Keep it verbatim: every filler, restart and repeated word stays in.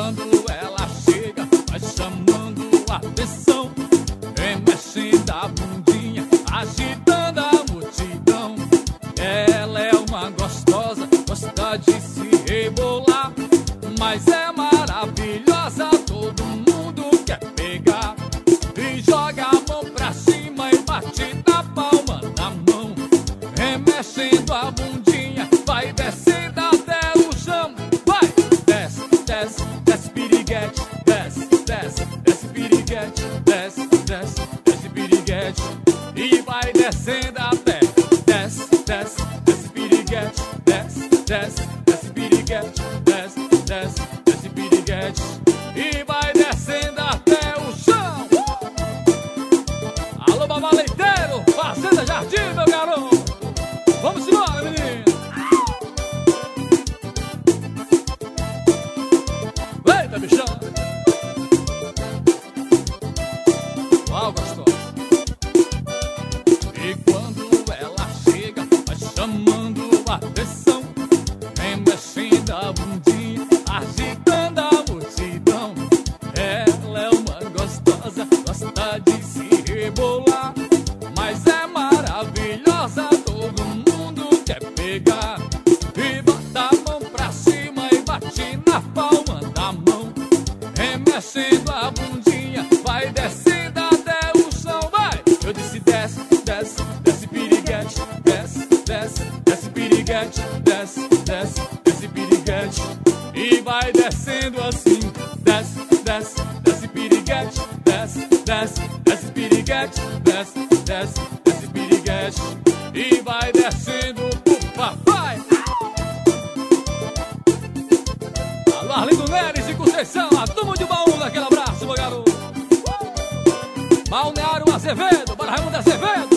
quando ela chega, vai chamando a atenção, remexendo a bundinha, agitando a multidão. Ela é uma gostosa, gosta de se rebolar, mas é maravilhosa, todo mundo quer pegar. E joga a mão pra cima e bate na palma da mão, remexendo a bundinha, vai descendo até o chão. Vai, desce, desce, desce piriguete, desce, desce, desce piriguete, desce, desce, desce piriguete, e vai descendo até. Desce, desce, desce piriguete, desce, desce, desce piriguete, desce, desce, desce piriguete, e vai descendo até o chão. Alô, babá leiteiro, Fazenda Jardim, meu garoto. Vamos embora, menino. Eita, bichão. Uau, gostosa. E quando ela chega, vai chamando a atenção, remexendo a bundinha, agitando a multidão. Ela é uma gostosa, gosta de se rebolar, mas é maravilhosa, todo mundo quer pegar. E bota a mão pra cima e bate na palma da mão, remexendo a bundinha, vai descendo até o chão. Vai! Eu disse desce, desce, desce piriguete, desce, desce, desce piriguete, desce, desce, desce piriguete, e vai descendo assim. Desce, desce, desce piriguete, desce, desce, desce piriguete, desce, desce, desce piriguete, e vai descendo pro papai. Alô, Arlindo Neres e Conceição, a turma de Baú, aquele abraço, meu garoto. Balneário Azevedo, para Raimundo Azevedo.